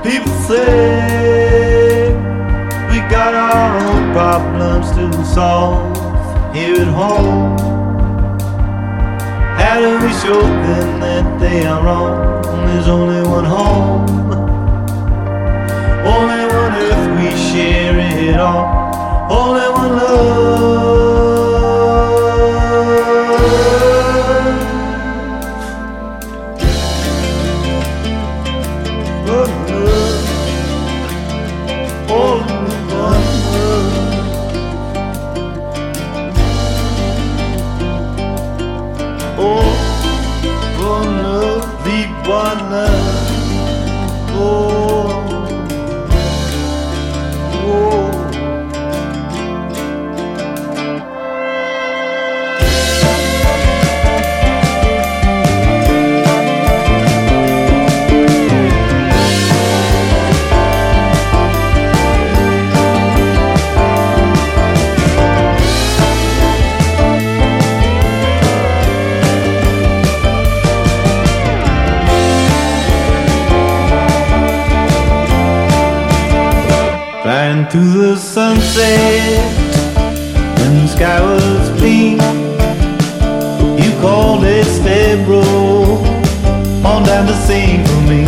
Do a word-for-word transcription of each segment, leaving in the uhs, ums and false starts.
People say we got our own problems to solve here at home. How do we show them that they are wrong? There's only one home, only one earth, we share it all, only one love. Flying through the sunset when the sky was clean, you called it Sparrow on down to sing for me.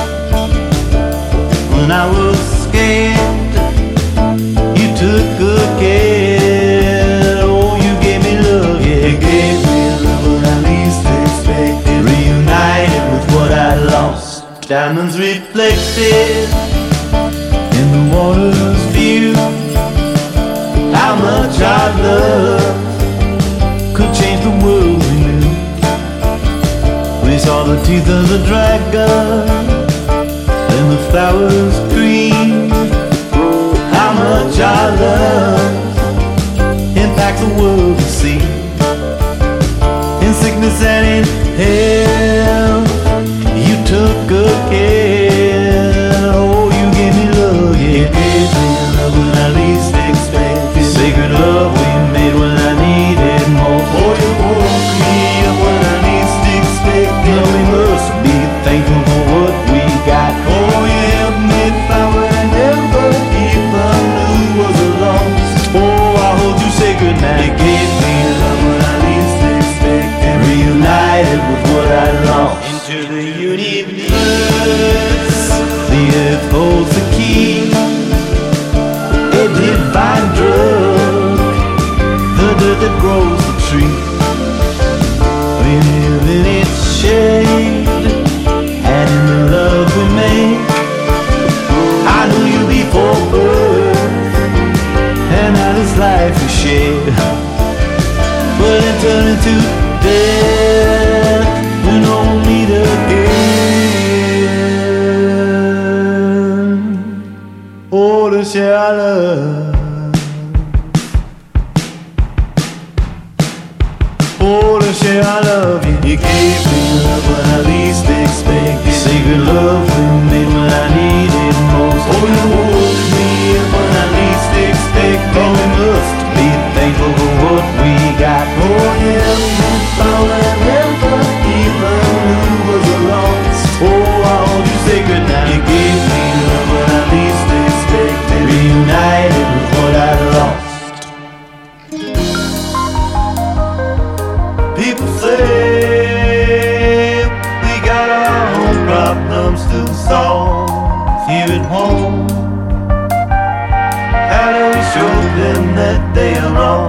When I was scared, you took good care. Oh, you gave me love, yeah, you gave me love when I least expected. Reunited with what I lost, diamonds reflected in the water's view. How much our love could change the world we knew. We saw the teeth of the dragon and the flowers green. How much our love impacts the world we see. In sickness and in health, you took good care. Oh, you gave me love, yeah, you gave me love when I least expected. Sacred love we made when I needed more. Oh, you woke me up when I least expected. We must be thankful for what we got. Oh, you helped me find what I never even knew was lost. Oh, I hold you sacred now. You gave me love when I least expected. Reunited with what I lost. Into the universe, the earth holds the key, a divine drug, the dirt that grows the tree. We live in its shade, and in the love we make. I knew you before birth, and now this life we share. But it turned into death, we don't meet again. Oh, to share our love. Oh, to share our love. You, you gave me love when I least expected. Sacred love we made when I needed most. Oh, you woke me up when I least expected. Oh, we must be thankful for what we got. Oh, yeah, we found that never even knew was lost. Oh, I hold you sacred now. You gave me love when I least expected. Reunited with what I lost. People say we got our own problems to solve here at home. How do we show them that they are wrong?